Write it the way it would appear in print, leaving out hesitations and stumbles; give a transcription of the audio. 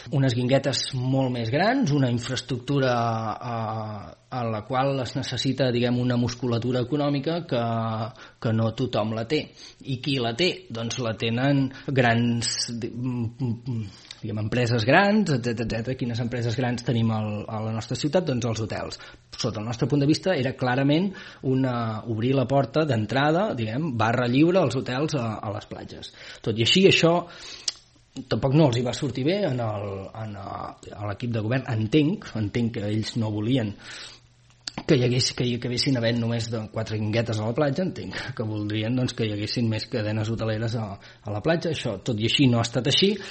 unes guinguetes molt més grans, una infraestructura a la qual es necessita, diguem, una musculatura econòmica que no tothom la té. I qui la té? Doncs la tenen grans, diguem, empreses grans, etc. Quines empreses grans tenim a la nostra ciutat? Doncs els hotels. Sota el nostre punt de vista era clarament obrir la porta d'entrada, diguem, barra lliure als hotels a les platges. Tot i així, això tampoc no els hi va sortir bé a l'equip de govern. Entenc que ells no volien que hi haguessin havent només 4 guinguetes a la platja. Entenc que voldrien, doncs, que hi haguessin més cadenes hoteleres a la platja. Això, tot i així, no ha estat així.